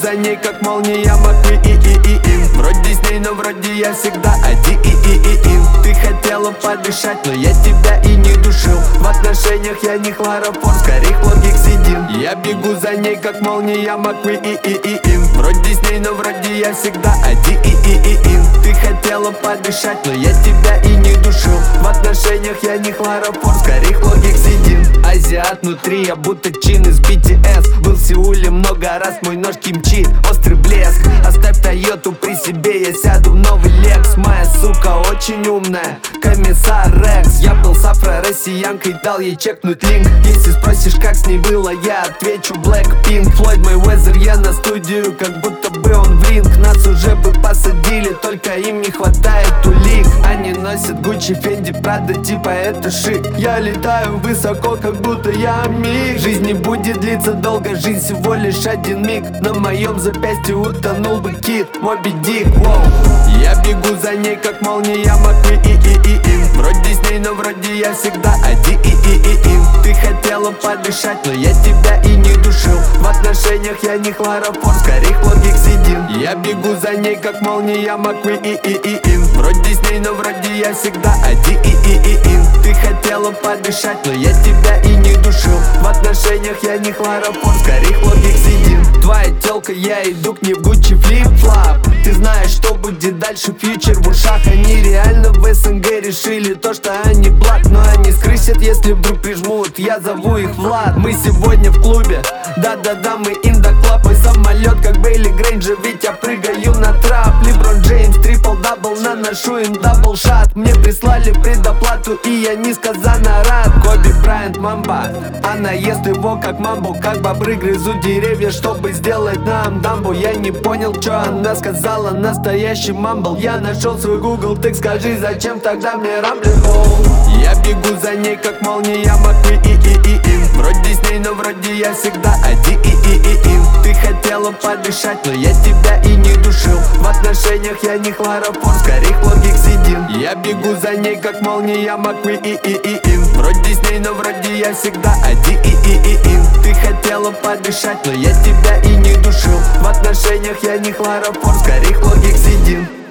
за ней, как молния, Маквин. Вроде с ней, но вроде я всегда один. Ты хотела подышать, но я тебя и не душил. В отношениях я не хлороформ, скорее хлоргексидин. Я бегу за ней, как молния, Маквин. Вроде с ней, но вроде я всегда один. Ты хотела подышать, но я тебя и не душил. В отношениях я не хлороформ, скорее хлоргексидин. Азиат внутри, я будто чин из BTS. Был в Сеуле много раз, мой нож кимчи, острый блеск. Оставь Тойоту при себе, я сяду в новый Лекс. Моя сука очень умная, комиссар Рекс. Я был с афро-россиянкой, дал ей чекнуть линк. Если спросишь, как с ней было, я отвечу Blackpink. Floyd Mayweather, я на студию, как будто бы он в ринг. Нас уже бы посадили, только им не хватает улик. Они носят Gucci, Fendi, Prada, типа это шик. Я летаю высоко, как будто я миг. Жизнь не будет длиться долго, жизнь всего лишь один миг. На моем запястье утонул бы кит, Моби Дик, воу. Я бегу за ней, как молния, Маквин. Вроде с ней, но вроде я всегда один. Ты хотела подышать, но я тебя и не душил. В отношениях я не хлороформ, скорее хлоргексидин. Я бегу за ней, как молния, Маквин. Вроде с ней, но вроде я всегда один. Ты хотела подышать, но я тебя и не душил. В отношениях я не хлороформ, скорее хлоргексидин. Твоя тёлка, я иду к ней в Gucci флип-флап. Ты знаешь, что будет дальше, фьючер в ушах. Они реально в СНГ решили то, что они блат. Но они скрысят, если вдруг прижмут, я зову их Влад. Мы сегодня в клубе, да-да-да, мы in the club. Мой самолет, как Бейли Грейнджер, ведь я прыгаю на трап. Леброн Джеймс, трипл-дабл, наношу им дабл-шат. Мне прислали предоплату, и я несказанно рад. Коби Брайант, мамба, она ест его как мамбу. Как бобры грызут деревья, чтобы сделать нам дамбу. Я не понял, что она сказала, настоящий мамбл. Я нашел свой Google, так скажи, зачем тогда мне рамблихол? Я бегу за ней, как молния, Маквин. Вроде с ней, но вроде я всегда один. Ты хотела подышать, но я тебя и не душил. В отношениях я не хлороформ, скорее хлоргексидин. Я бегу за ней, как молния, Маквин. Вроде с ней, но вроде я всегда один. Ты хотела подышать, но я тебя и не душил. В отношениях я не хлороформ, скорее хлоргексидин.